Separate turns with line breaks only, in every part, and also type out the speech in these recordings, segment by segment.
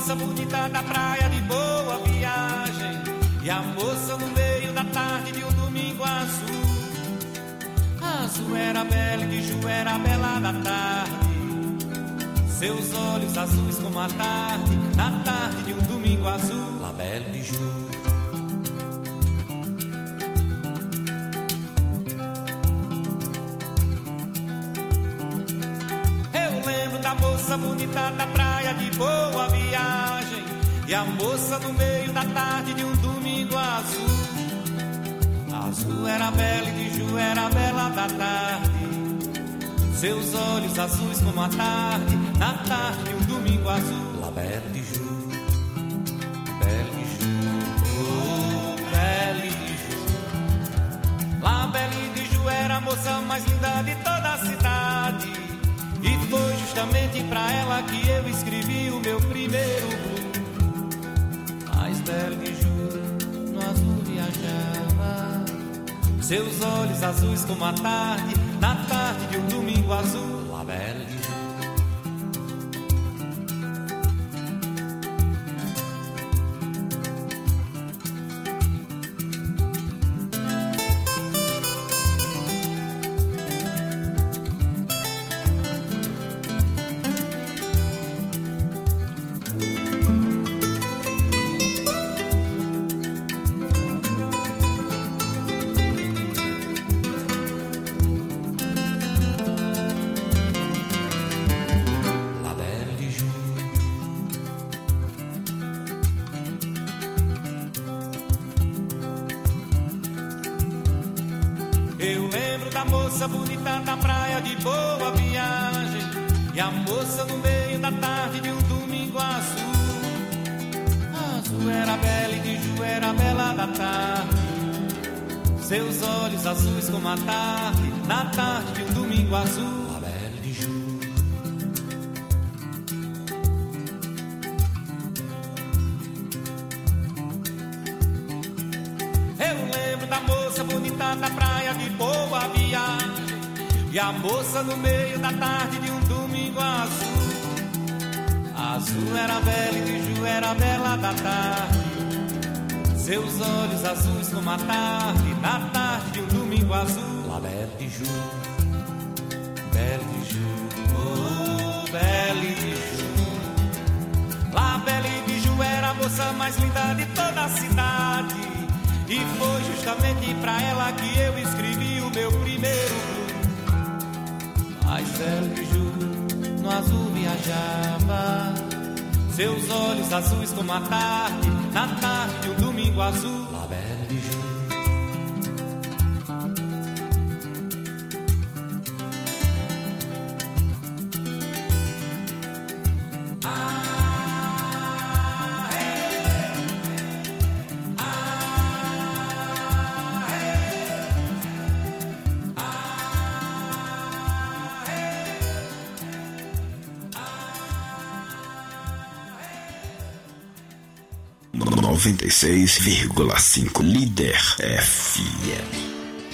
moça bonita da praia de Boa Viagem, e a moça no meio da tarde de um domingo azul. Azul era bela e de Ju era bela da tarde, seus olhos azuis como a tarde, na tarde de um domingo azul. La Belle de Ju. A moça bonita da praia de Boa Viagem, e a moça no meio da tarde de um domingo azul. Azul era bela e de Ju era bela da tarde, seus olhos azuis como a tarde, na tarde de um domingo azul. La Belle de Ju, Belle de Ju, oh, Belle de Ju. La Belle de Ju era a moça mais linda de toda a cidade, e foi justamente pra ela que eu escrevi o meu primeiro blues. A Estelle de Ju no azul viajava, seus olhos azuis como a tarde, na tarde de um domingo azul. La Belle de Ju. Eu lembro da moça bonita da praia de Boa Viagem, e a moça no meio da tarde de um domingo azul. Azul era bela e de Ju era bela da tarde, seus olhos azuis como a tarde, na tarde de um domingo azul. La Belle de Ju. Eu lembro da moça bonita da praia de Boa Viagem, e a moça no meio da tarde de um domingo azul. Azul era bela e de Ju era bela da tarde, seus olhos azuis como a tarde, na tarde de um domingo azul. La Belle de Ju, Belle de Ju, oh, Belle de Ju. La Belle de Ju era a moça mais linda de toda a cidade, e foi justamente pra ela que eu escrevi o meu primeiro blues. A Estelle de Ju no azul viajava, seus olhos azuis como a tarde, na tarde de um domingo azul. La Belle de Ju.
No 96,5 Líder FM.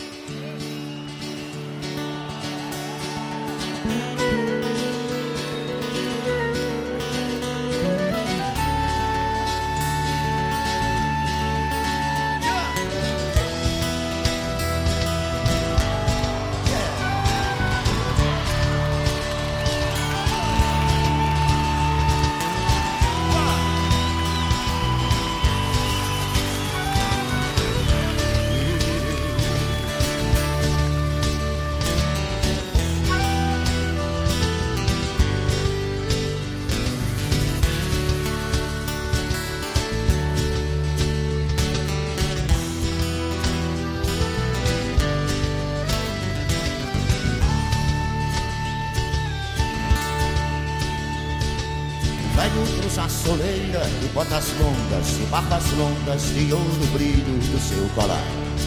Usa soleira e botas longas e barbas longas de ouro brilho do seu colar.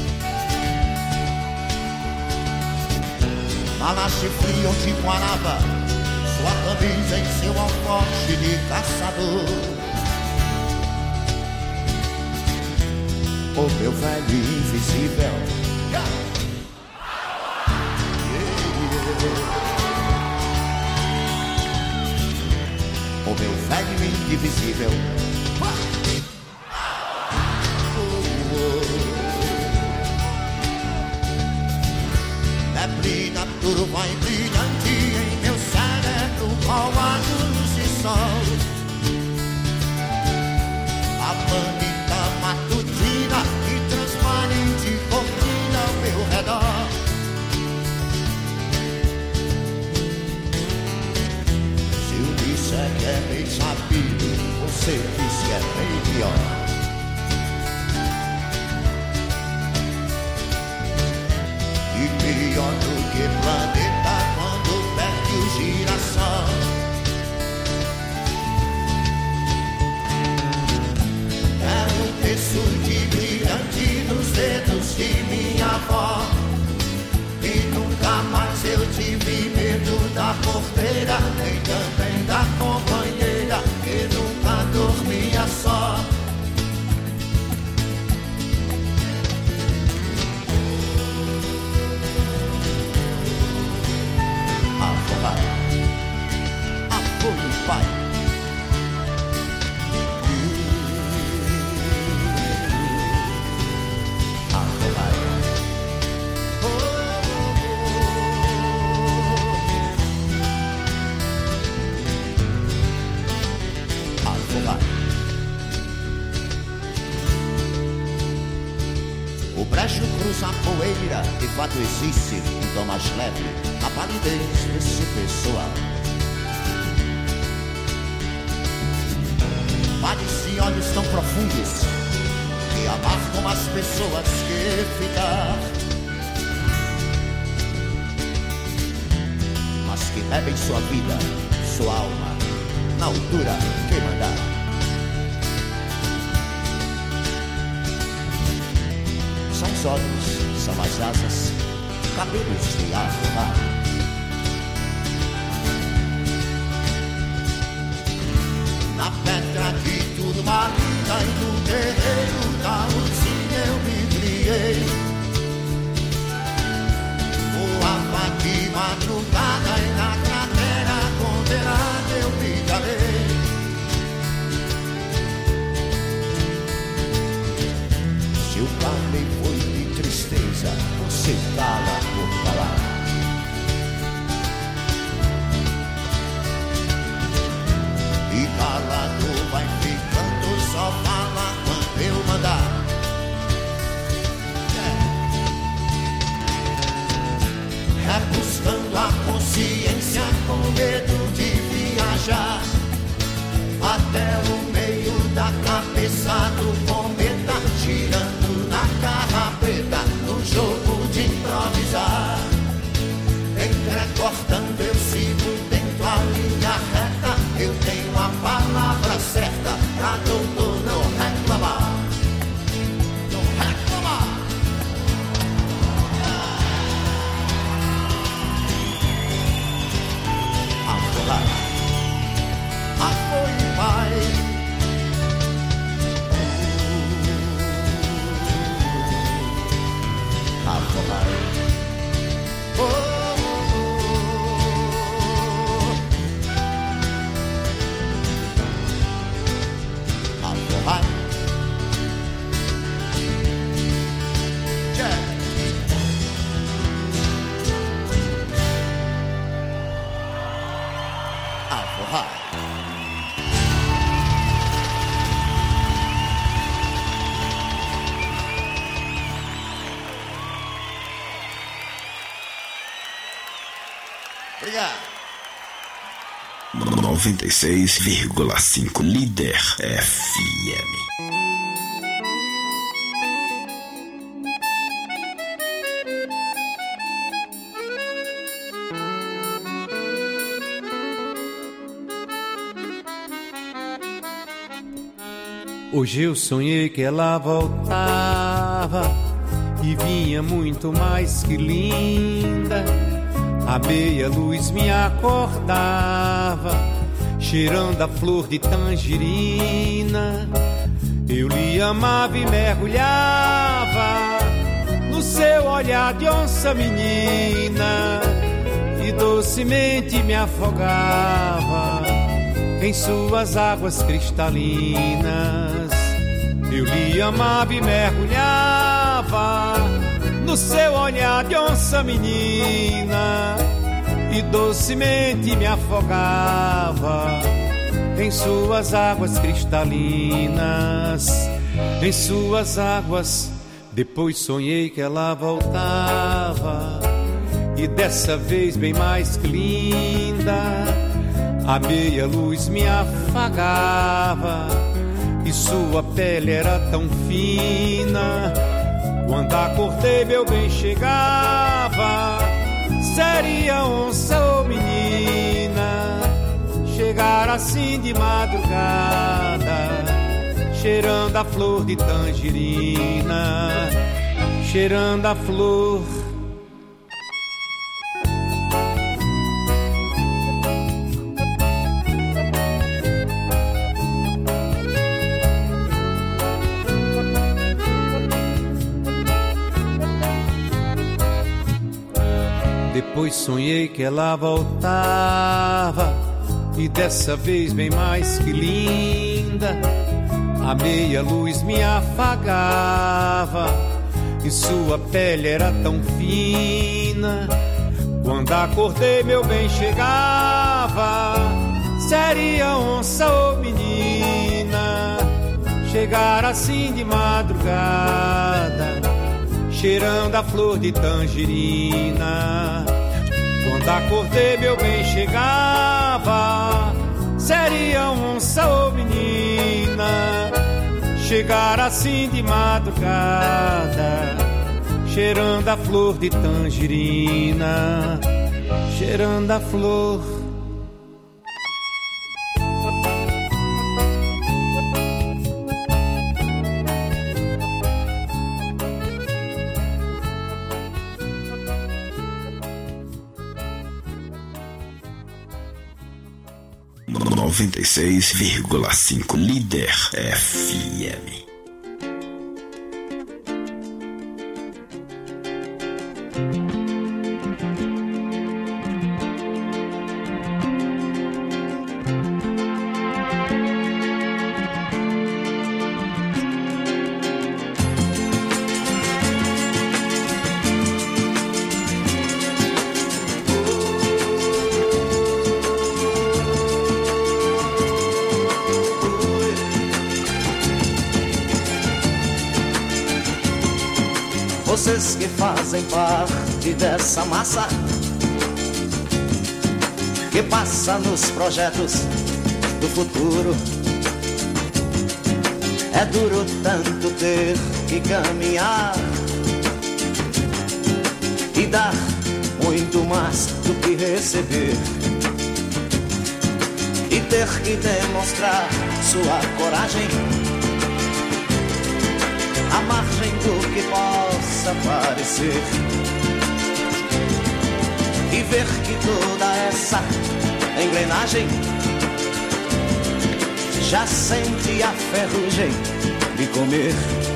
Malas de frio de guarava, sua camisa em seu alforje de caçador. O meu velho invisível, o o meu velho indivisível. Neblina, turva e brilhante em meu cérebro, qual a luz de sol. A manita matutina e transparente cortina ao meu redor. Se eu disser que é bem sabido, você diz que é bem pior. E pior do que planeta quando perde o girassol. É um terço de brilhante nos dedos de minha avó. E nunca mais eu tive medo da porteira, nem também da companheira, que nunca dormia só. Pai. O brejo cruza a poeira, de fato existe um tom mais leve, a palidez desse pessoal. Vales e olhos tão profundos que amargam as pessoas que ficar, mas que bebem sua vida, sua alma, na altura que mandar. São os olhos, são as asas, cabelos de arrumar. Na pedra de tudo malinda e no terreiro da luzinha eu me criei. Voava de madrugada e na cratera condenada eu me calei. Se o calei foi de tristeza, você cala por falar. E calado vai ficando, só fala quando eu mandar. Rebuscando a consciência com medo de viajar até o meio da cabeça do cometa, girando na carrapeta, no jogo de improvisar. Entrecortando eu sigo dentro a linha reta, eu tenho a palavra certa pra doutor não reclamar. Não reclamar. Afogar. Afoi vai. Afogar.
Obrigado. 96,5 Líder FM.
Hoje eu sonhei que ela voltava e vinha muito mais que linda. A meia-luz me acordava, cheirando a flor de tangerina. Eu lhe amava e mergulhava no seu olhar de onça menina, e docemente me afogava em suas águas cristalinas. Eu lhe amava e mergulhava no seu olhar de onça menina, e docemente me afogava em suas águas cristalinas, em suas águas. Depois sonhei que ela voltava, e dessa vez bem mais que linda. A meia luz me afagava, e sua pele era tão fina. Quando acordei meu bem chegava, seria onça ou menina. Chegar assim de madrugada, cheirando a flor de tangerina, cheirando a flor. Depois sonhei que ela voltava, e dessa vez bem mais que linda. A meia luz me afagava, e sua pele era tão fina. Quando acordei meu bem chegava, seria onça ou menina. Chegar assim de madrugada, cheirando a flor de tangerina. Quando acordei meu bem chegava, seria onça ou menina. Chegar assim de madrugada, cheirando a flor de tangerina, cheirando a flor.
No 96,5 Líder FM.
Vocês que fazem parte dessa massa que passa nos projetos do futuro. É duro tanto ter que caminhar e dar muito mais do que receber, e ter que demonstrar sua coragem à margem do que possa parecer, e ver que toda essa engrenagem já sente a ferrugem de comer.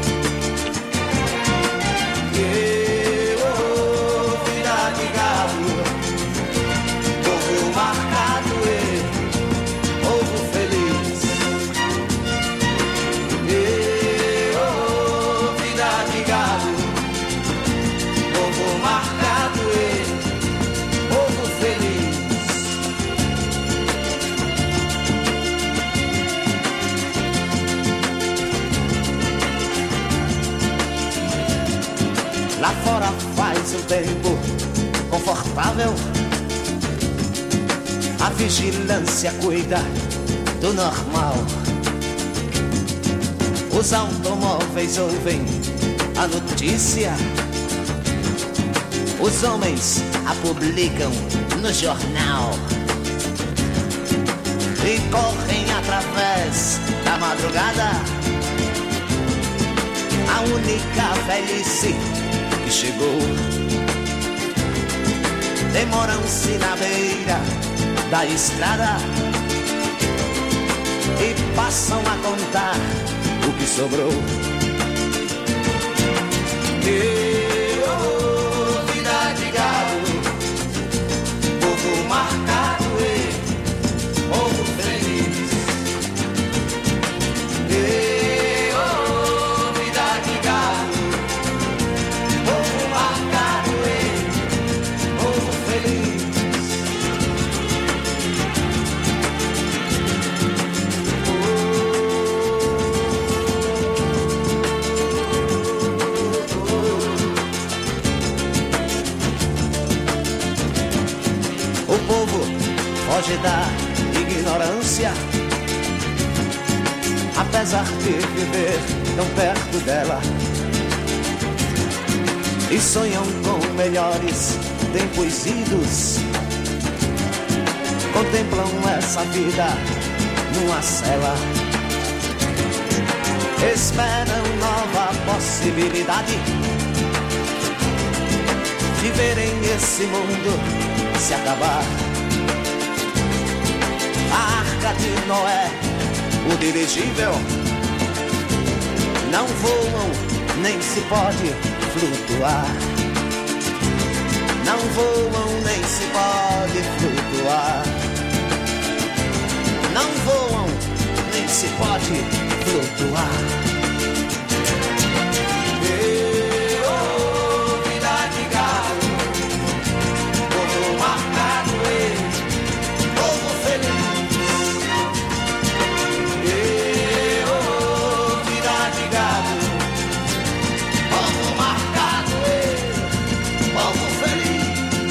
Vida de gado, povo marcado e povo feliz. Vida de gado, povo marcado e povo feliz. Lá fora faz um tempo confortável, a vigilância cuida do normal. Os automóveis ouvem a notícia, os homens a publicam no jornal e correm através da madrugada. A única velhice que chegou, demoram-se na beira da estrada e passam a contar o que sobrou. Vida de gado, povo marcado e povo feliz. foge da ignorância, apesar de viver tão perto dela, e sonham com melhores tempos idos, contemplam essa vida numa cela, esperam nova possibilidade, viverem esse mundo se acabar. A Arca de Noé, o dirigível, não voam, nem se pode flutuar. Não voam, nem se pode flutuar. Não voam, nem se pode flutuar. Vida de galo, todo marcado, povo feliz. Vida de galo, povo marcado, povo feliz.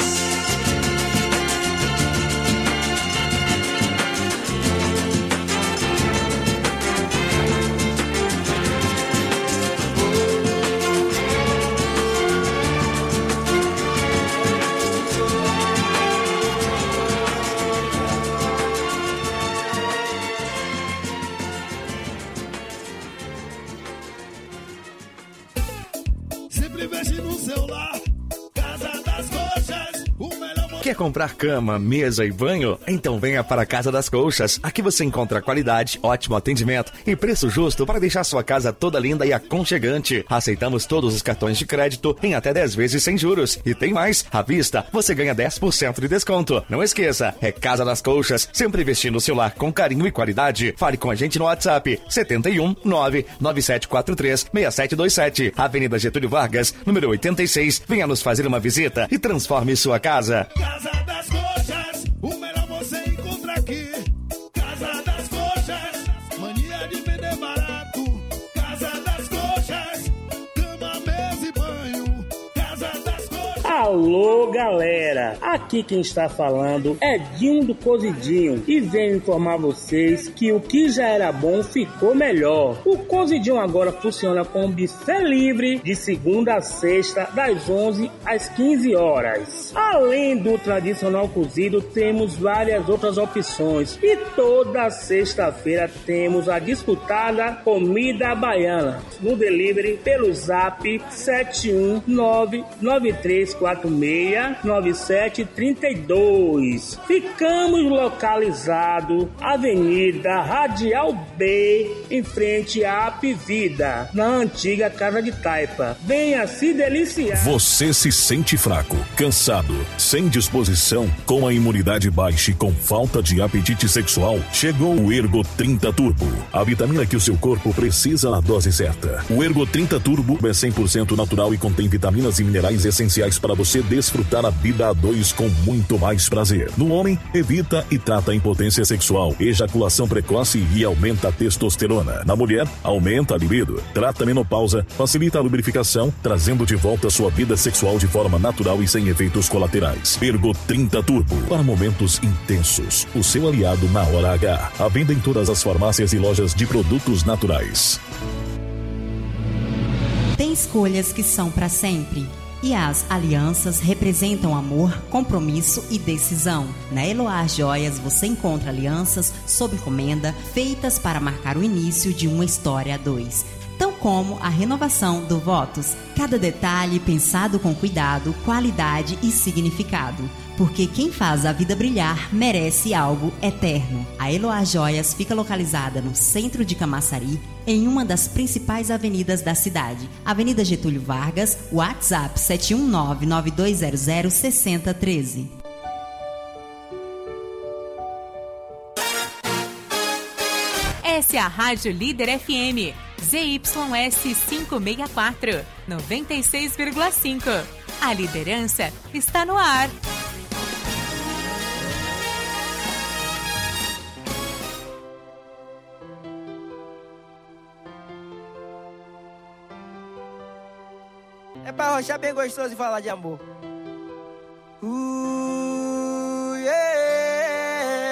Sempre investe no celular. Casa das Coxas, o melhor.
Quer comprar cama, mesa e banho? Então venha para a Casa das Colchas. Aqui você encontra qualidade, ótimo atendimento e preço justo para deixar sua casa toda linda e aconchegante. Aceitamos todos os cartões de crédito em até 10 vezes sem juros. E tem mais, à vista você ganha 10% de desconto. Não esqueça, é Casa das Colchas, sempre investindo no seu lar com carinho e qualidade. Fale com a gente no WhatsApp 71 99743 6727, Avenida Getúlio Vargas, número 86. Venha nos fazer uma visita e transforme sua casa.
Casa das Coxas, o melhor você encontra aqui. Casa das Coxas, mania de vender barato. Casa das Coxas, cama, mesa e banho. Casa das Coxas.
Alô, galera! Aqui quem está falando é Dinho do Cozidinho e venho informar vocês que o que já era bom ficou melhor. O Cozidinho agora funciona com buffet livre de segunda a sexta, das 11 às 15 horas. Além do tradicional cozido, temos várias outras opções e toda sexta-feira temos a disputada comida baiana no delivery pelo zap 71993469732. Ficamos localizados Avenida Radial B, em frente à Apivida, na antiga Casa de Taipa. Venha se deliciar.
Você se sente fraco, cansado, sem disposição, com a imunidade baixa e com falta de apetite sexual? Chegou o Ergo 30 Turbo, a vitamina que o seu corpo precisa na dose certa. O Ergo 30 Turbo é 100% natural e contém vitaminas e minerais essenciais para você desfrutar a vida a dois com muito mais prazer. No homem, evita e trata a impotência sexual, ejaculação precoce e aumenta a testosterona. Na mulher, aumenta a libido, trata a menopausa, facilita a lubrificação, trazendo de volta sua vida sexual de forma natural e sem efeitos colaterais. Ergo 30 Turbo, para momentos intensos. O seu aliado na hora H. À venda em todas as farmácias e lojas de produtos naturais.
Tem escolhas que são para sempre. E as alianças representam amor, compromisso e decisão. Na Eloá Joias você encontra alianças sob encomenda feitas para marcar o início de uma história a dois. Tão como a renovação do Votos. Cada detalhe pensado com cuidado, qualidade e significado. Porque quem faz a vida brilhar merece algo eterno. A Eloá Joias fica localizada no centro de Camaçari, em uma das principais avenidas da cidade. Avenida Getúlio Vargas, WhatsApp 719-9200-6013.
Essa é a Rádio Líder FM, ZYS 564, 96,5. A liderança está no ar.
É pra rochar bem gostoso e falar de amor. Yeah.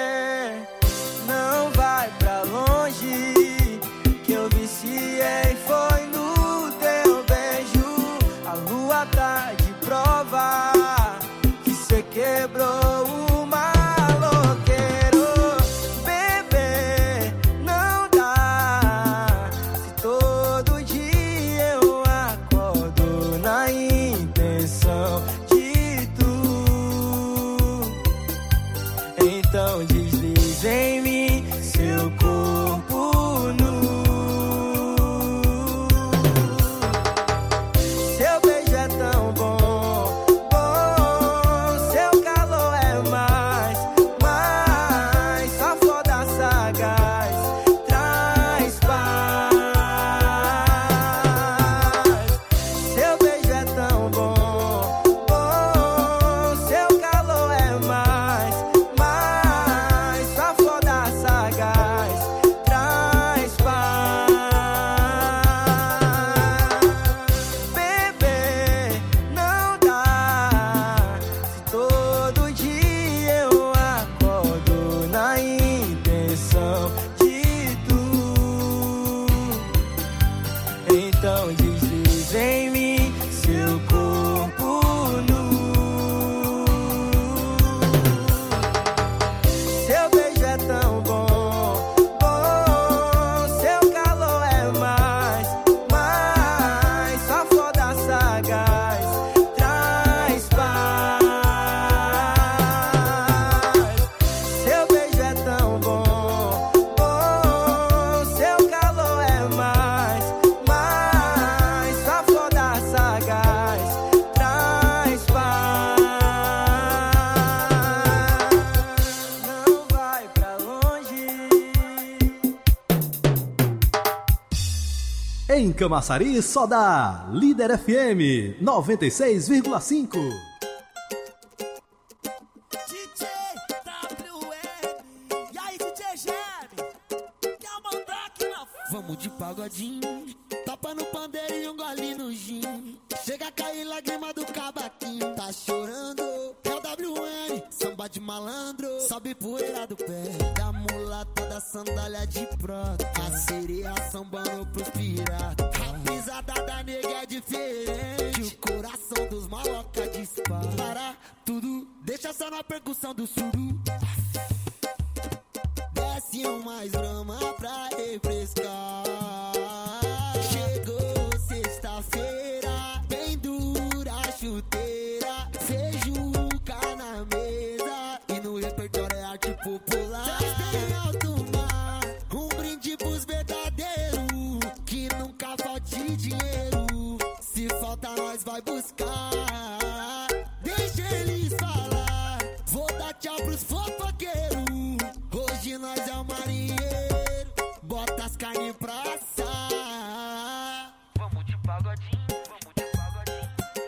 não deslize em mim seu corpo nu. Seu beijo é tão bom, bom, seu calor é mais, sua foda sagaz traz paz. Seu beijo é tão bom, bom, seu calor é mais, sua foda sagaz traz paz. Não vai pra longe.
Em Camaçari só dá Líder FM 96,5.
DJ WM. E aí, DJ Geme? Quer mandar aqui na... Vamos de pagodinho, tapa no pandeiro e um gole no gin. Chega a cair lágrima do cavaquinho. Tá chorando, é o WM. Samba de malandro, sobe poeira do pé. Da mulata da sandália de prata. A sereia sambando pros piratas. A pisada da nega é diferente. O coração dos maloca dispara. Para tudo, deixa só na percussão do suru. Desce mais grama pra refrescar. Chegou sexta-feira, bem dura a chuteira. Feijuca na mesa e no repertório é arte popular. Tem alto mar, um brinde pros verdadeiros. Que nunca falte dinheiro. Se falta nós vai buscar. Deixa eles falar. Vou dar tchau pros fofoqueiros. Hoje nós é o marinheiro. Bota as carnes pra assar. Vamos de pagodinho, vamos de pagodinho.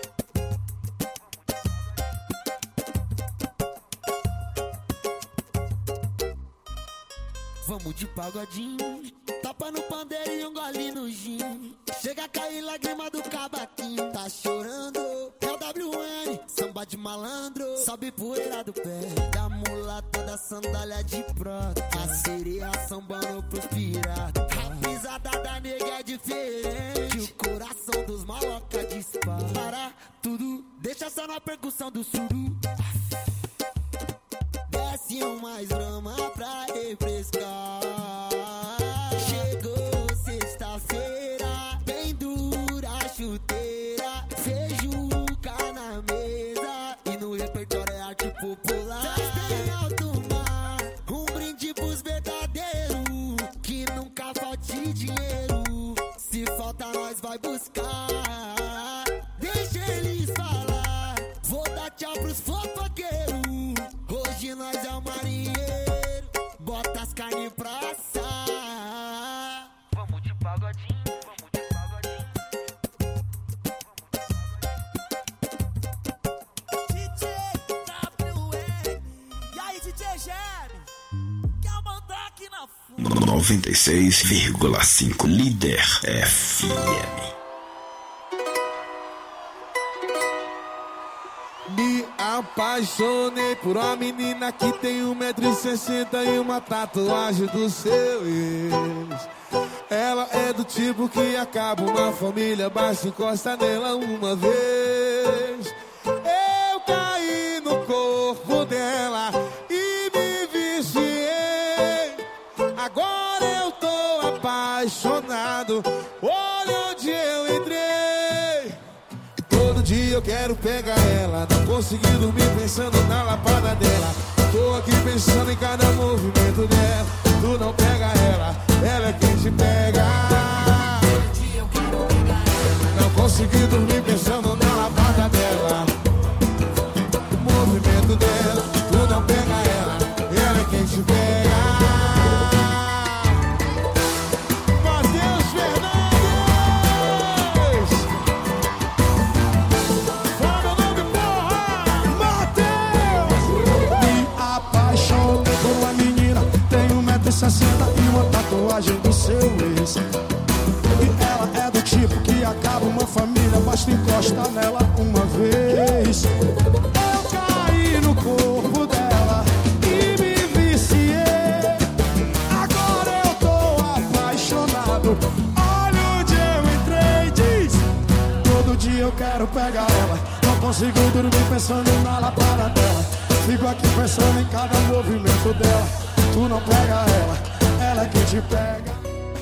Vamos de pagodinho, tapa no pandeiro e um gole no gin. Chega a cair lágrima do cavaquinho. Tá chorando, é o WM. Samba de malandro, sobe poeira do pé. Da mulata da sandália de prata. A sereia sambando pros piratas. A pisada da nega é diferente. O coração dos maloca dispara. Para tudo, deixa só na percussão do suru. Desce mais grama pra refrescar. Chegou sexta-feira, bem dura a chuteira. Feijuca na mesa e no repertório é arte popular. Tem alto mar, um brinde pros verdadeiros. Que nunca falte dinheiro. Se falta nós vai buscar. Deixa eles falar. Vou dar tchau pros fofoqueiros. Hoje nós é o marinheiro. Bota as carnes pra assar. Vamos de pagodinho, vamos de pagodinho. DJ WM. E aí, DJ Geme? Quer mandar aqui na fuga?
96,5 Líder FM.
Me apaixonei por uma menina que tem 1,60 m e uma tatuagem do seu ex. Ela é do tipo que acaba uma família, basta encostar nela uma vez. Eu caí no corpo dela e me viciei. Agora eu tô apaixonado, olha onde eu entrei. Todo dia eu quero pegar ela, não consegui dormir pensando na lapada dela. Tô aqui pensando em cada movimento dela. Tu não pega ela, ela é quem te pega. Todo dia eu quero pegar ela, não consegui dormir pensando na lapada dela. O movimento dela, tu não pega ela, ela é quem te pega.
Por uma menina, tem 1,60 m e uma tatuagem do seu ex. E ela é do tipo que acaba uma família, basta encostar nela uma vez. Eu caí no corpo dela e me viciei. Agora eu tô apaixonado, olha onde eu entrei. eu quero pegar ela. Não consigo dormir pensando na lapada dela. Fico aqui pensando em cada movimento dela. Tu não pega ela é quem te pega.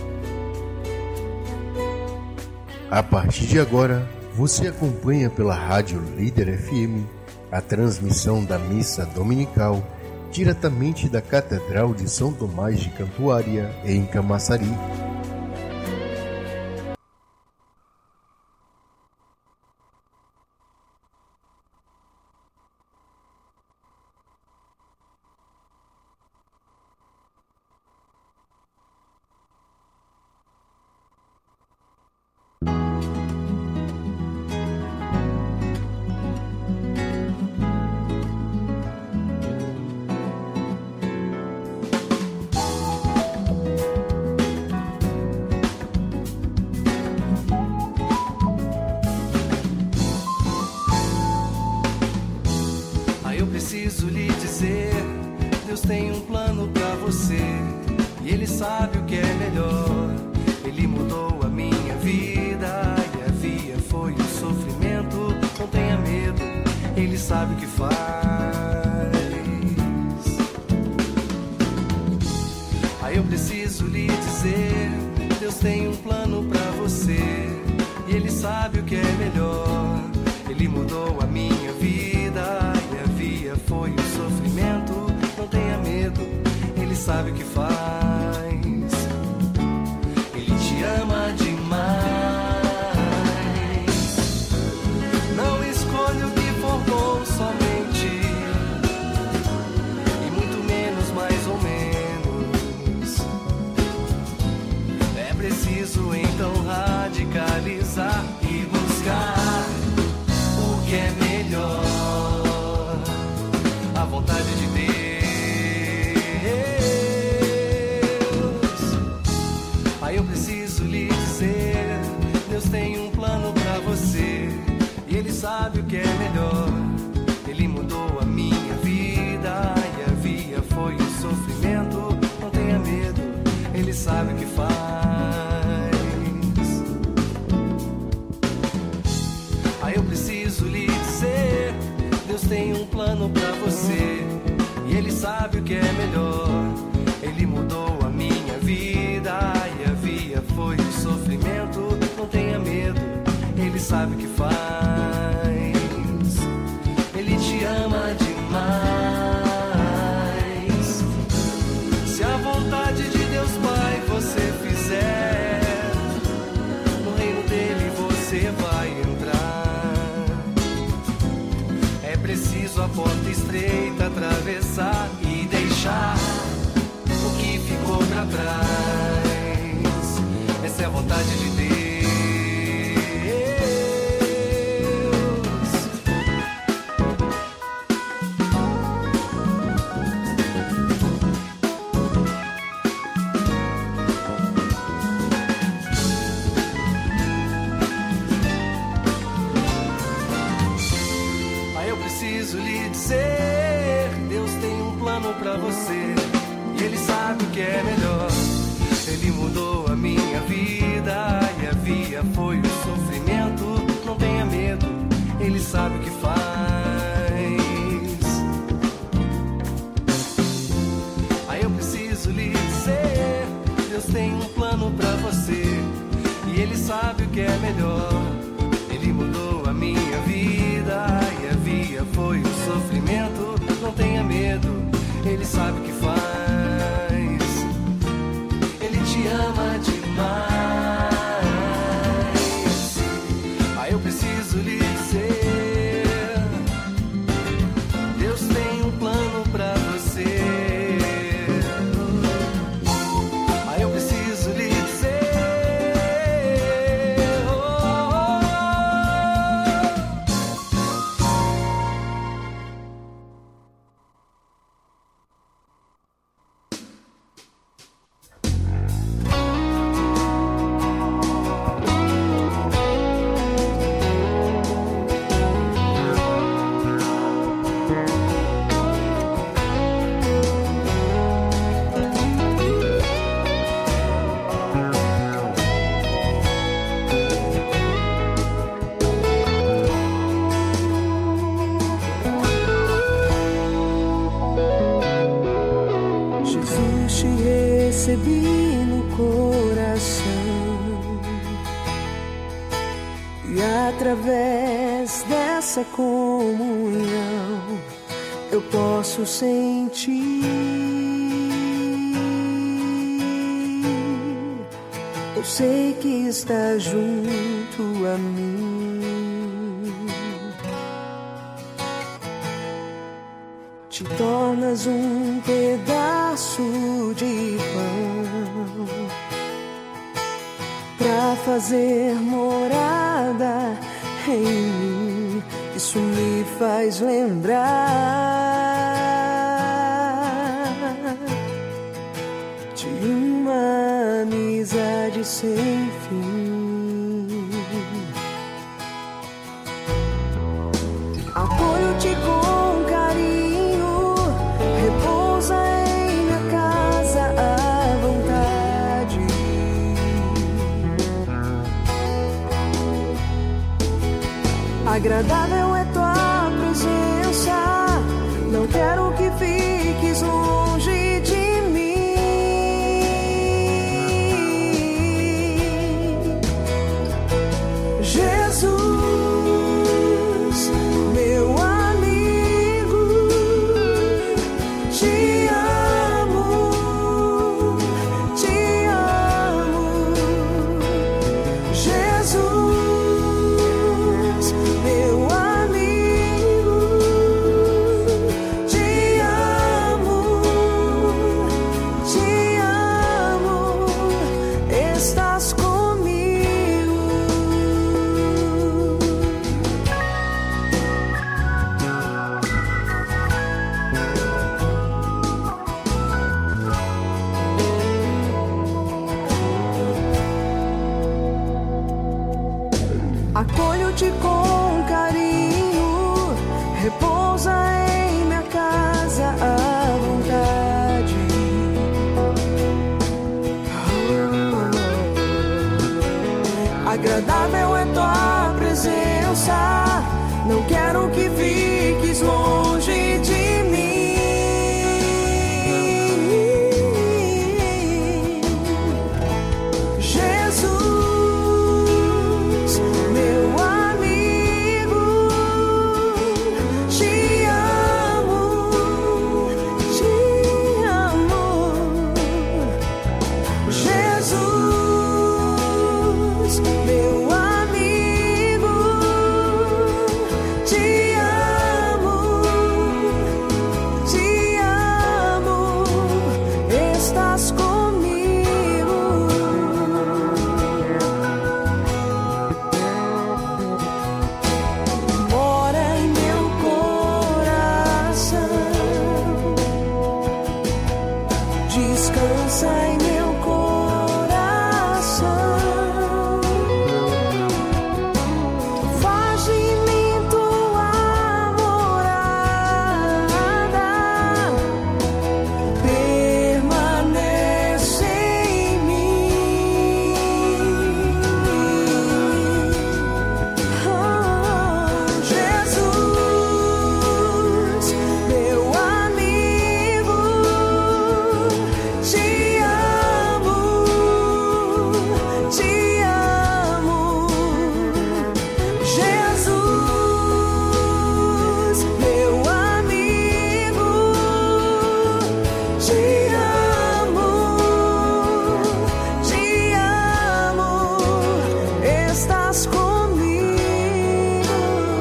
A partir de agora, você acompanha pela Rádio Líder FM a transmissão da missa dominical diretamente da Catedral de São Tomás de Campoária, em Camaçari.
E através dessa comunhão eu posso sentir, eu sei que está junto a mim. Te tornas um pedaço de pão pra fazer morada em mim. Isso me faz lembrar de uma amizade sem fim. Acolho-te com carinho, repousa em minha casa à vontade. Agradável é tua presença, não quero que fiques longe de mim. Jesus, meu amigo, te amo, te amo. Jesus, meu amigo, te amo, estás comigo. Acolho-te com carinho, repousa em minha casa à vontade. Agradável é tua presença, não quero que fiques longe de mim. Jesus, meu amigo, te amo, te amo. Jesus, meu amigo, te amo, estás comigo. Mora em meu coração, descansa em meu coração, faz de mim tua morada, permanece em mim. Jesus, meu amigo, te amo, te amo. Jesus, meu amigo, te amo, estás comigo.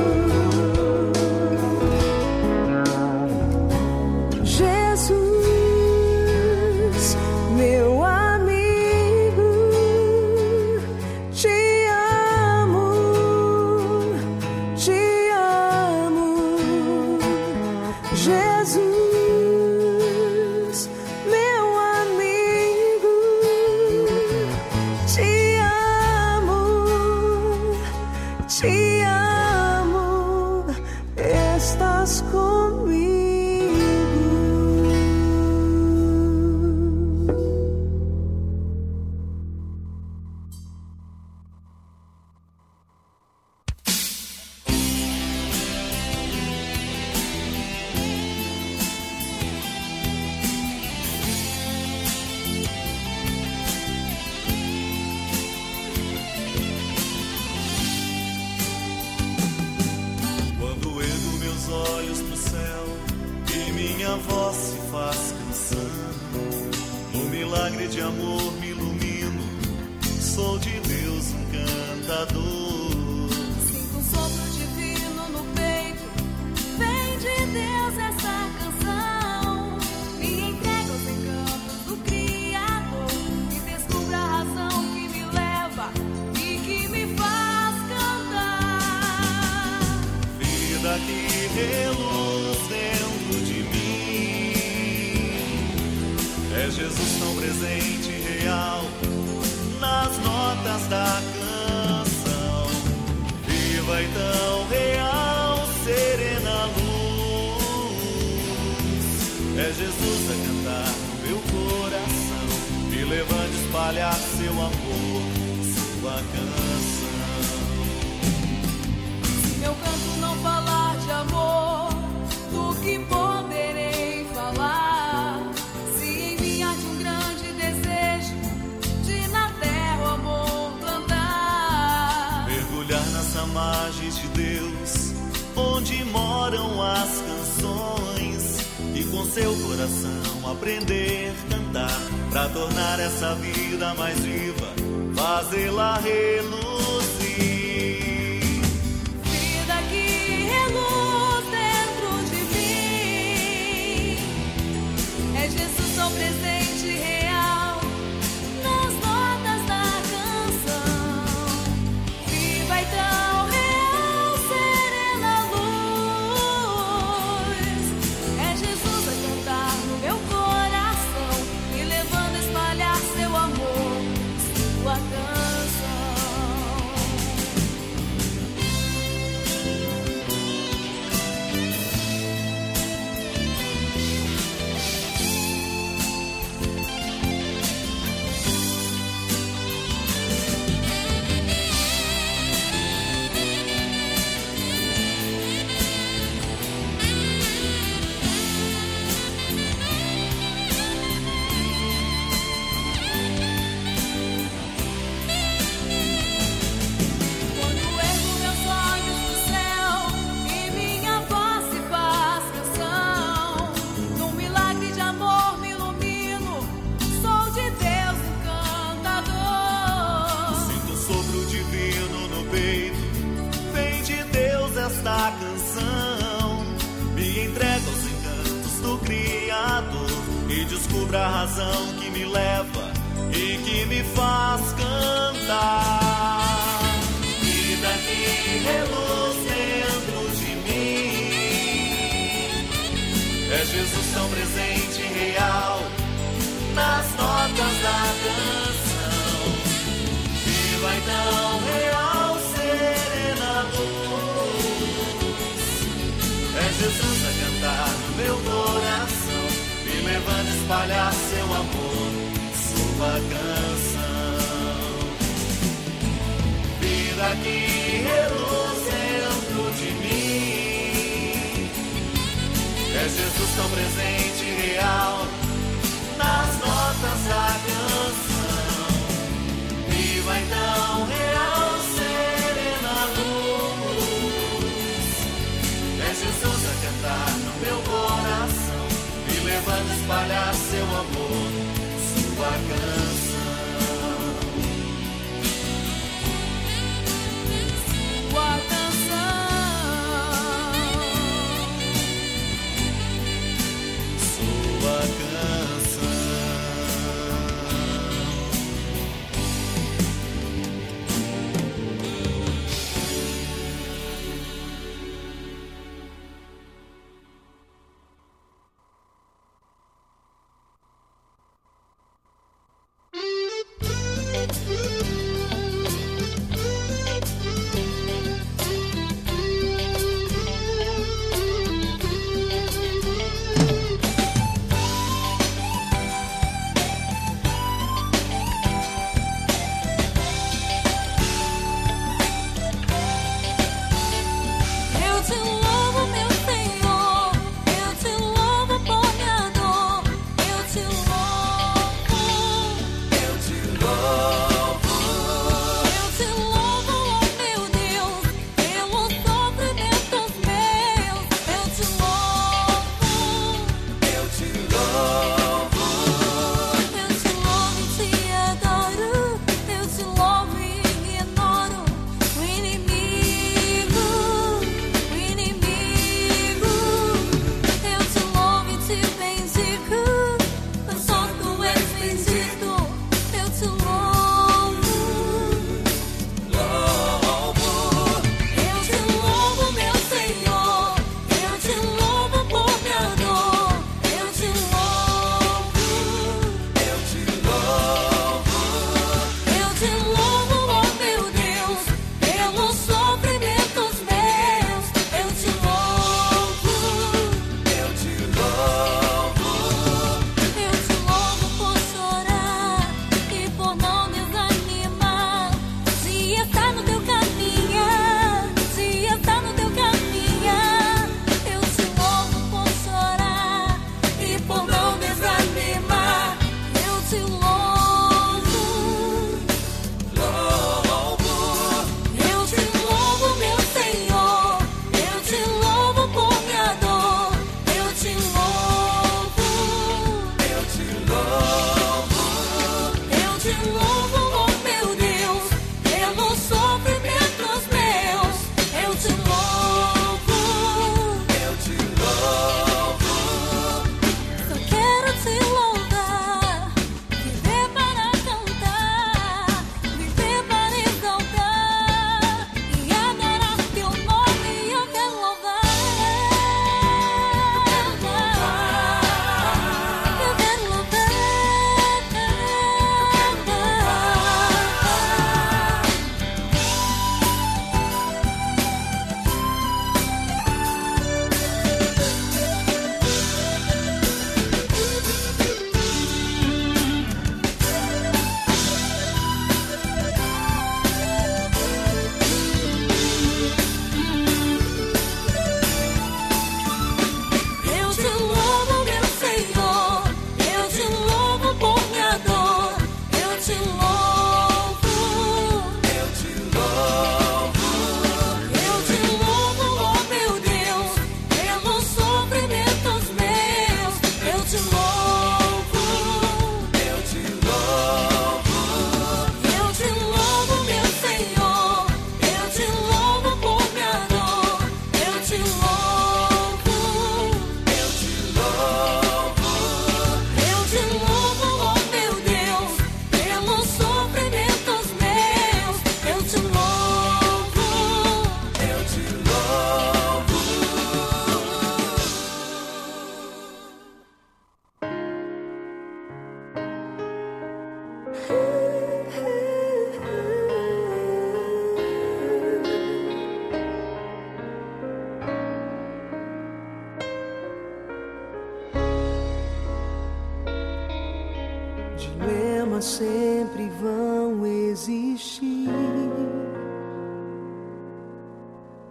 Jesus, meu amigo, te amo, te amo. Jesus, meu amigo, te amo, estás comigo.
de amor me ilumino, sou de Deus um cantador.
Sinto um sopro divino no peito, vem de Deus essa canção. Me entrego aos encantos do Criador e descubro a razão que me leva e que me faz cantar.
Vida que reluz dentro de mim, é Jesus tão presente e real nas notas da canção. Viva e tão real, serena luz, é Jesus a cantar no meu coração, me levando a espalhar seu amor, sua canção.
Se meu canto não falar de amor, do que poderei falar? Se em mim há de um grande desejo de na terra o amor plantar,
mergulhar nas margens de Deus, onde moram as canções, e com seu coração aprender a cantar, pra tornar essa vida mais viva, fazê-la reluzir.
Vida que reluz dentro de mim, é Jesus tão presente e real nas notas da canção. Viva e tão real, serena luz, é Jesus a cantar no meu coração, me levando a espalhar seu amor, sua canção. Quando ergo meus olhos pro céu e minha voz se faz canção, num milagre de amor me ilumino, sou de Deus encantador.
Sinto um sopro divino no peito, vem de Deus esta canção, me entrega aos encantos do Criador e descubra a razão que me leva e que me faz cantar. Vida que reluz dentro de mim, é Jesus tão presente e real nas notas da canção. Viva e tão real, serena luz, é Jesus a cantar no meu coração, me levando a espalhar seu amor, sua canção. Vida que reluz dentro de mim, é Jesus tão presente e real nas notas da canção. Viva então real, serena luz, é Jesus a cantar no meu coração, me levando a espalhar seu amor, sua canção.
Sua canção.
Sua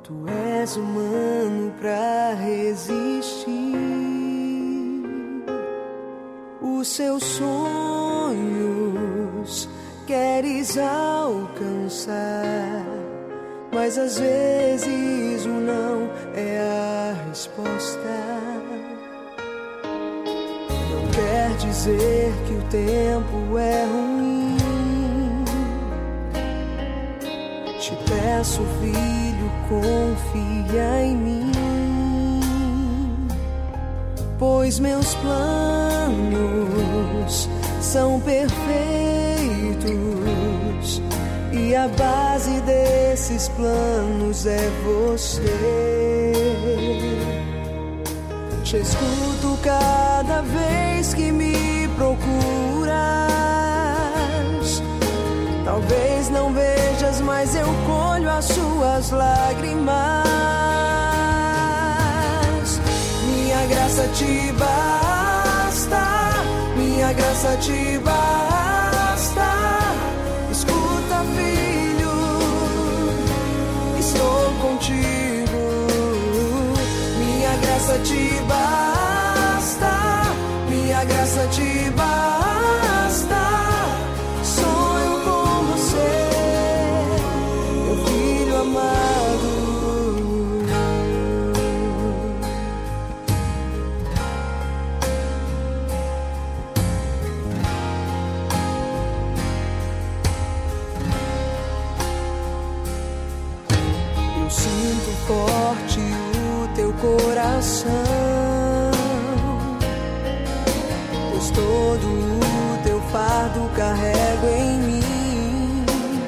Tu és humano pra resistir. Os seus sonhos queres alcançar, mas às vezes o não é a resposta. Não quer dizer que o tempo é ruim. Te peço, filho, confia em mim, pois meus planos são perfeitos e a base desses planos é você. Te escuto cada vez que me procuras. Talvez não vejas, mas eu colho as suas lágrimas. Minha graça te basta, minha graça te basta. Escuta, filho, estou contigo. Minha graça te basta, minha graça te basta. Sonho com você, meu filho amado. Eu sinto forte o teu coração, pois todo o teu fardo carrego em mim.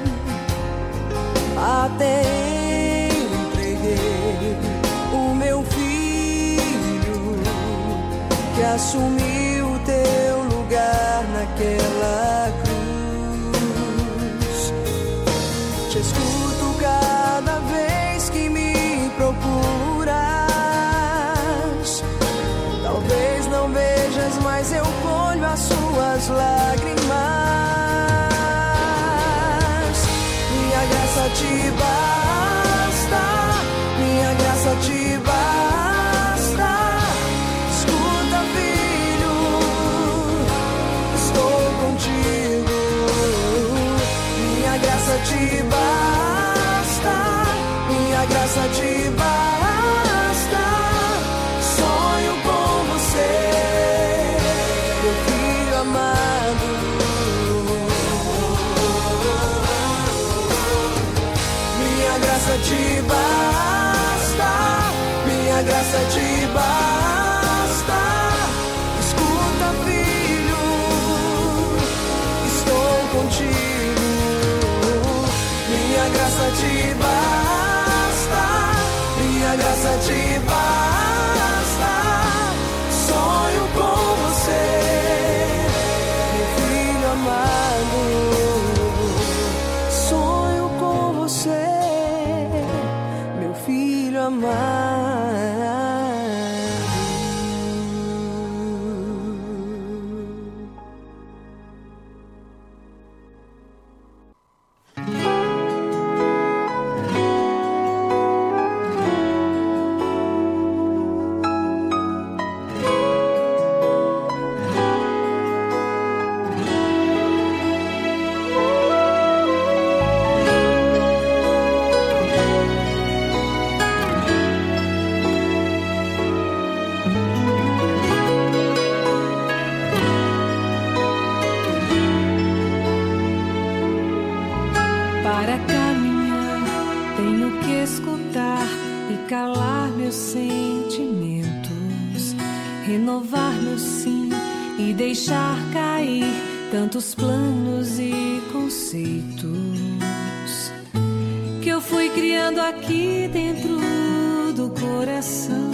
Até entreguei o meu filho, que assumiu o teu lugar naquela cruz. Te escuto cada vez que me procuras. Talvez não vejas, mas eu colho as suas lágrimas. Minha graça te basta, minha graça te basta. Escuta, filho, estou contigo. Minha graça te basta, minha graça te basta. Sonho com você, meu filho amado. Minha graça te basta, minha graça te basta. Escuta, filho, estou contigo. Minha graça te basta, minha graça te basta. Sonho com você, meu filho amado. Sonho com você, meu filho amado.
Para caminhar, tenho que escutar e calar meus sentimentos, renovar meu sim e deixar cair tantos planos e conceitos que eu fui criando aqui dentro do coração.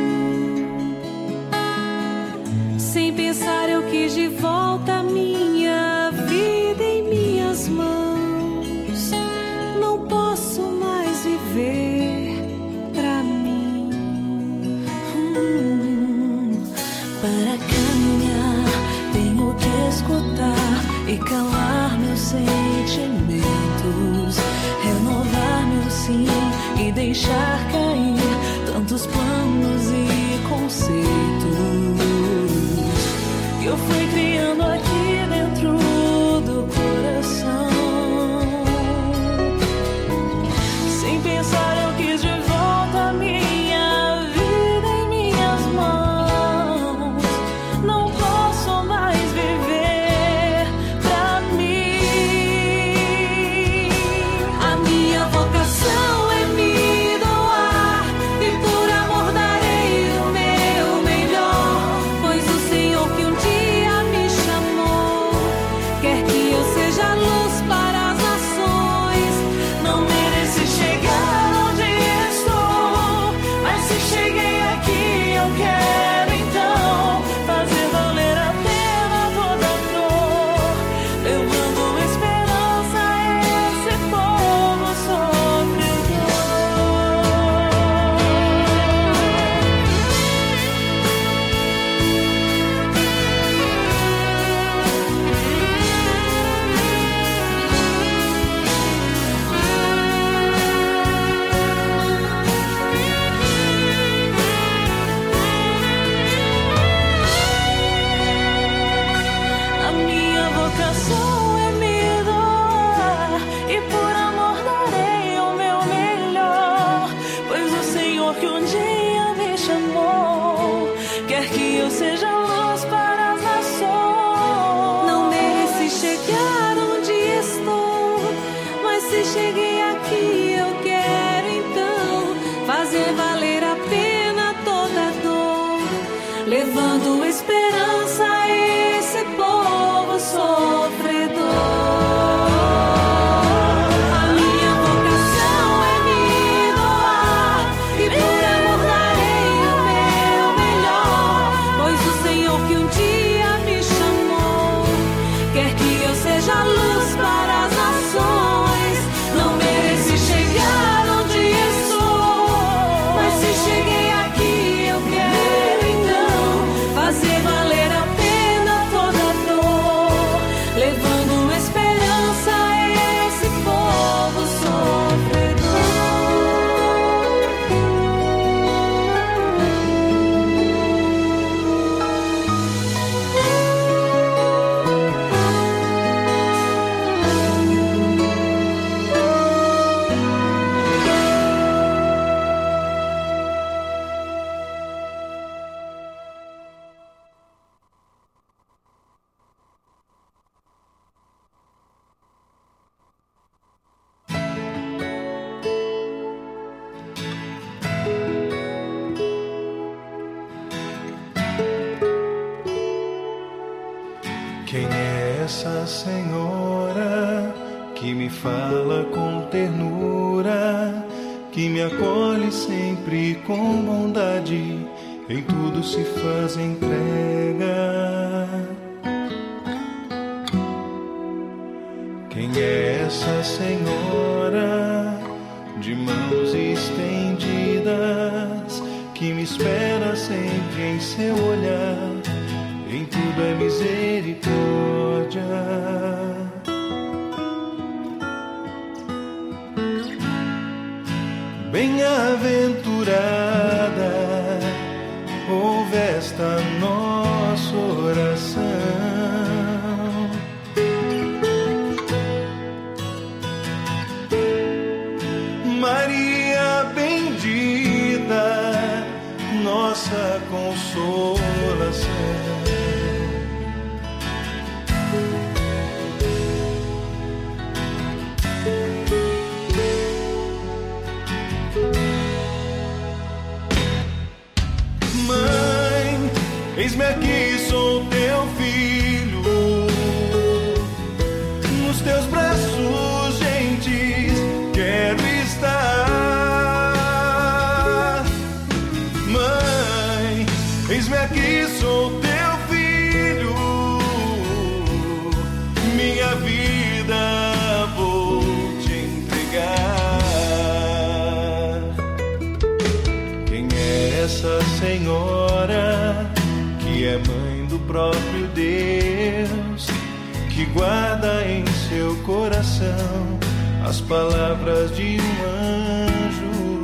Sem pensar, eu quis de volta a minha vida em minhas mãos. Não posso mais viver pra mim.
Para caminhar, tenho que escutar e calar meus sentimentos, renovar meu sim e deixar cair tantos planos e conceitos que eu fui criando aqui dentro do coração. Sem pensar eu quis de volta a minha vida em minhas mãos. Não posso mais viver pra mim. A minha vocação é me doar e por amor darei o meu melhor, pois o Senhor que um dia me chamou quer que eu seja luz para as nações. Não mereci chegar onde estou, mas se cheguei aqui eu quero então fazer valer a pena toda dor, levando esperança a esse povo sofredor. A minha vocação é me doar e por amor darei o meu melhor, pois o Senhor que um dia me chamou quer que eu seja luz para as nações. Não mereci chegar onde estou, mas se cheguei aqui eu quero então fazer valer a pena toda dor, levando esperança a esse povo sofredor. A minha vocação é me doar e por amor darei o meu melhor, pois o Senhor que um dia me chamou quer que eu seja luz para as nações. Não mereci chegar onde estou, mas se cheguei aqui eu quero então fazer valer a pena toda dor, levando esperança a esse povo sofredor.
Quem é essa senhora que me fala com ternura, que me acolhe sempre com bondade, em tudo se faz entrega? Quem é essa senhora de mãos estendidas, que me espera sempre em seu olhar, em tudo é misericórdia? Bem-aventurada, ouve esta nossa oração. Maria bendita, nossa consolação. Mãe, eis-me aqui, sou teu filho, nos teus braços gentis quero estar. Mãe, eis-me aqui, sou teu filho, minha vida vou te entregar. Quem é essa senhora que é mãe do próprio Deus, que guarda em seu coração as palavras de um anjo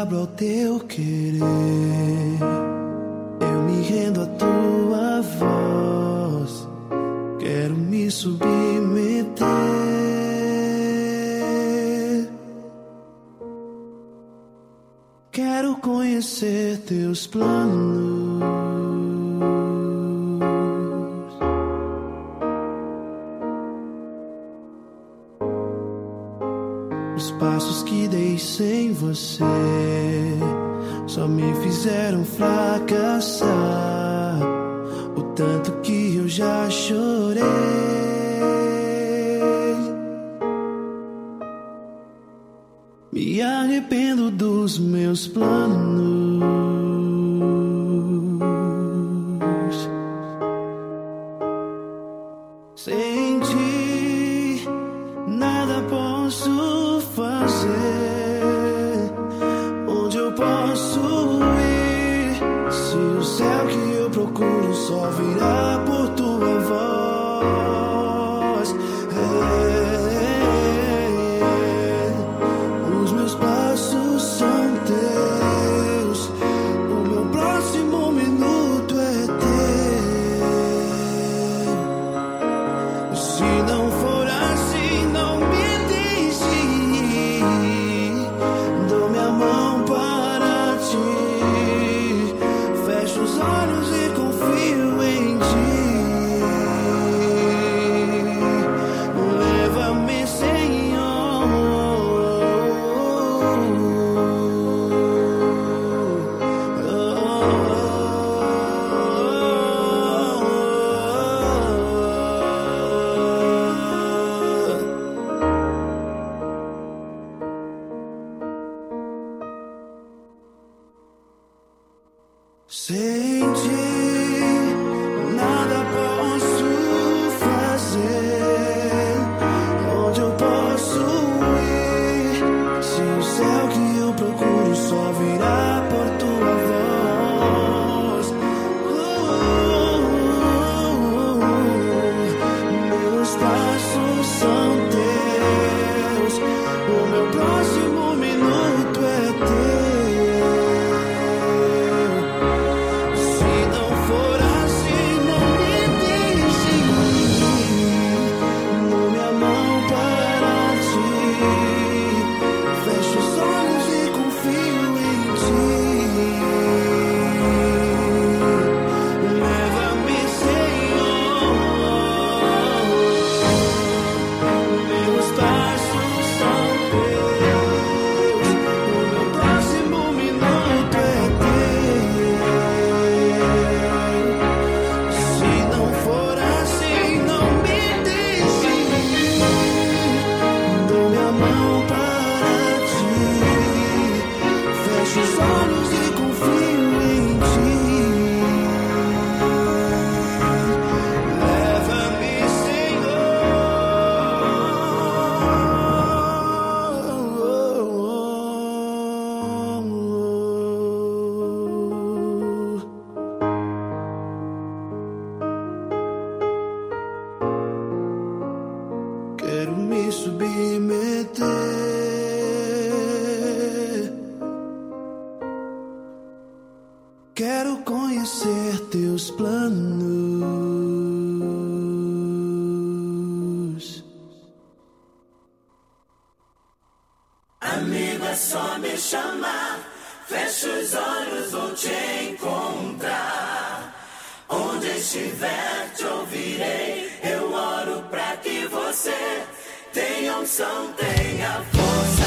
abro ao teu querer, eu me rendo à tua voz, quero me submeter. Quero conhecer teus planos, os passos que dei sem você só me fizeram fracassar. O tanto que eu já chorei. Me arrependo dos meus planos. Sem ti, nada posso fazer. Onde eu posso ir? Se o céu que eu procuro só virá por tua voz. Os meus passos são teus, o meu próximo minuto é teu. Se não for assim, não me deixe ir. Dou minha mão para ti, fecho os olhos e confio em ti. Leva-me, Senhor. Sem ti, nada posso fazer. Onde eu posso ir? Se o céu que eu procuro só virá por tua voz. Meus passos são teus, o meu próximo minuto é teu. Se não for assim, não me deixe ir. Dou minha mão para ti, fecho os olhos e confio em ti. Leva-me, Senhor. Meus passos são teus, o meu próximo minuto é teu. Se não for assim, não me deixe ir. Dou minha mão para ti, fecho os olhos e confio em ti. Leva-me, Senhor. Quero me submeter. Quero conhecer teus planos.
Amigo, é só me chamar. Fecho os olhos, vou te encontrar. Onde estiver, te ouvirei. Eu oro pra que você tenha unção, tenha força.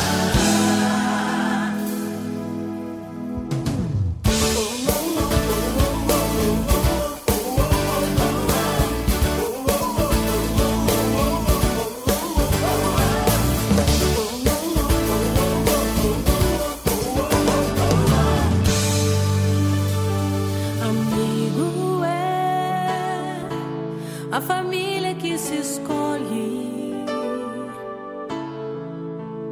Amigo é a família que se escolhe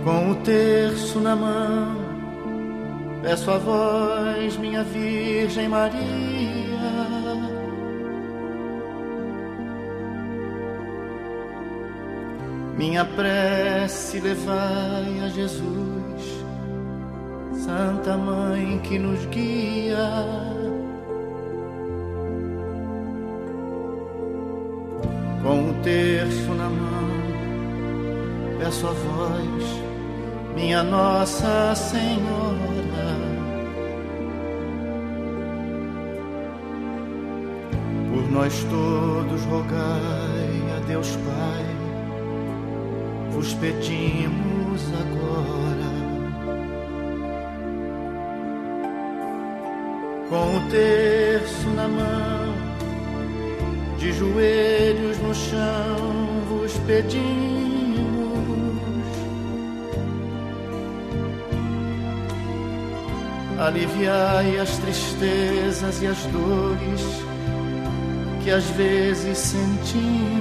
Com o terço na mão, peço a vós, minha Virgem Maria, minha prece levai a Jesus, Santa Mãe que nos guia. Com o terço na mão, peço a vós, minha Nossa Senhora, por nós todos rogai a Deus Pai, vos pedimos agora. Com o terço na mão, de joelhos no chão, vos pedimos. Aliviai as tristezas e as dores que às vezes sentimos.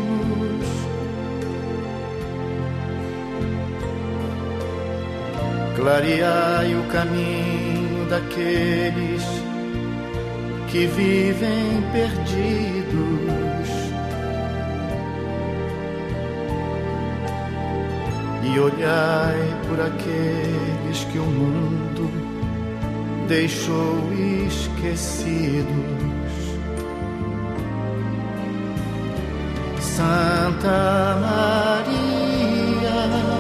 Clareai o caminho daqueles que vivem perdidos e olhai por aqueles que o mundo deixou esquecidos. Santa Maria,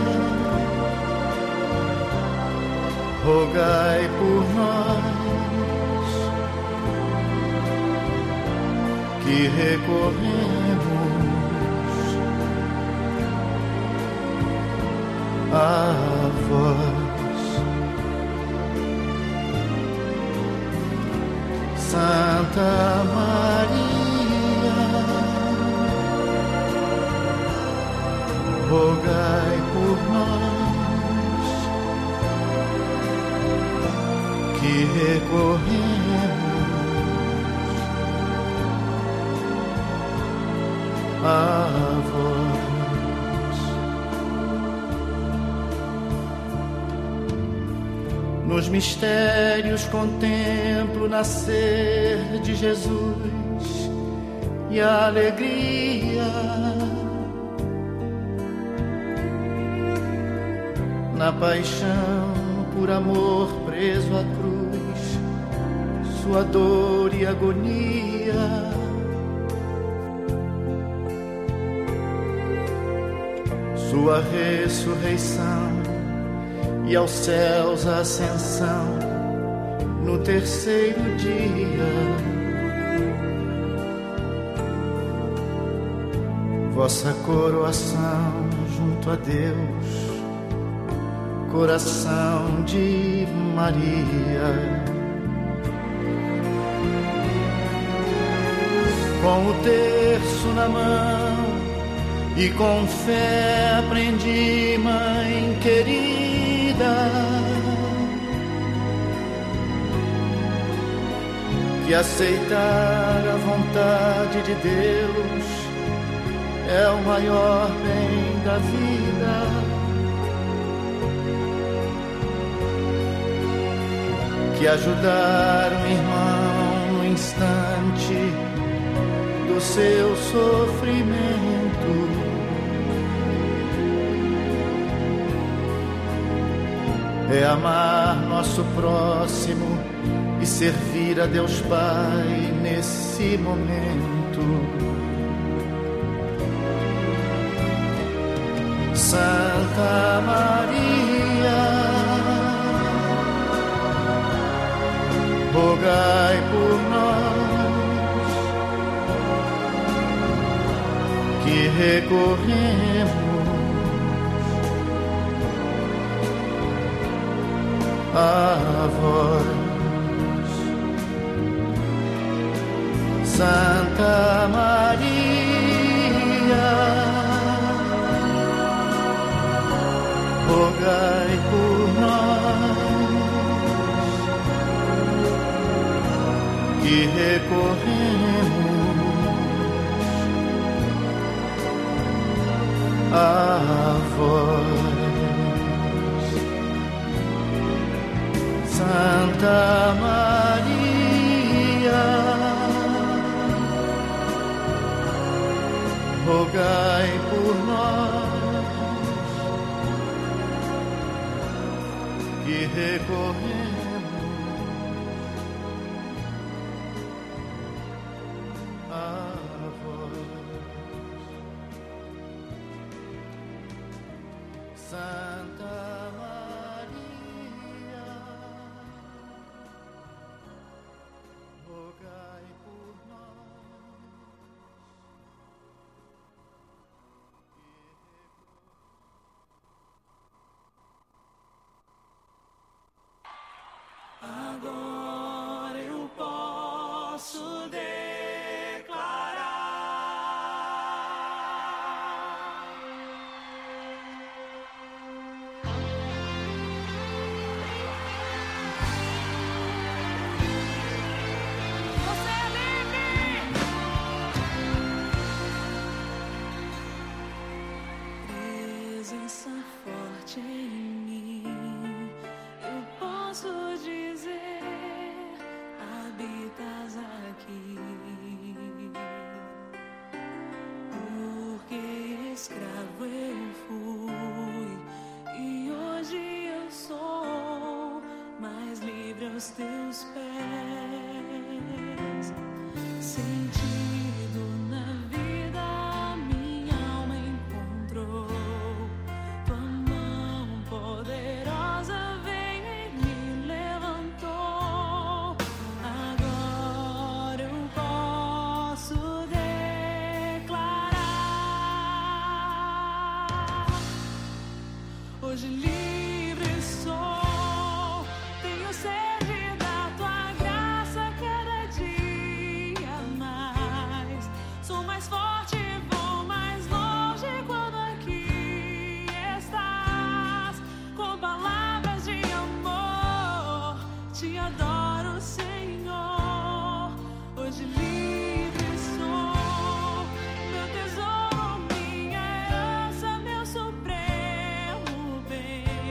rogai por nós que recorremos a vós. Santa Maria, rogai por nós que recorremos a vós. Nos mistérios contemplo o nascer de Jesus e a alegria na paixão por amor preso à cruz, sua dor e agonia. Sua ressurreição e aos céus a ascensão no terceiro dia. Vossa coroação junto a Deus, coração de Maria. Com o terço na mão e com fé aprendi, mãe querida, que aceitar a vontade de Deus é o maior bem da vida. Que ajudar um irmão no instante do seu sofrimento é amar nosso próximo e servir a Deus Pai nesse momento. Santa Maria, rogai por nós que recorremos a vós. Santa Maria, rogai por nós que recorremos a vós. Santa Maria, rogai por nós que recorremos a vós. Santa Maria, rogai por nós.
Agora eu posso declarar: você é livre. Presença forte em mim, eu posso dizer, habitas aqui, porque escravo eu fui e hoje eu sou mais livre aos teus pés. Sentido na vida minha alma encontrou, tua mão poderosa veio e me levantou. Agora eu posso declarar: hoje livre sou, tenho sede da tua graça cada dia mais. Sou mais forte, vou mais longe quando aqui estás. Com palavras de amor, te adoro, Senhor. Hoje livre sou, meu tesouro, minha herança, meu supremo bem.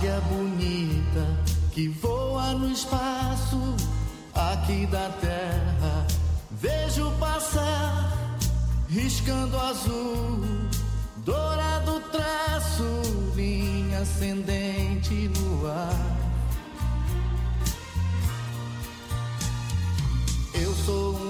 águia bonita que voa no espaço aqui da terra. Vejo passar, riscando azul, dourado traço, linha ascendente.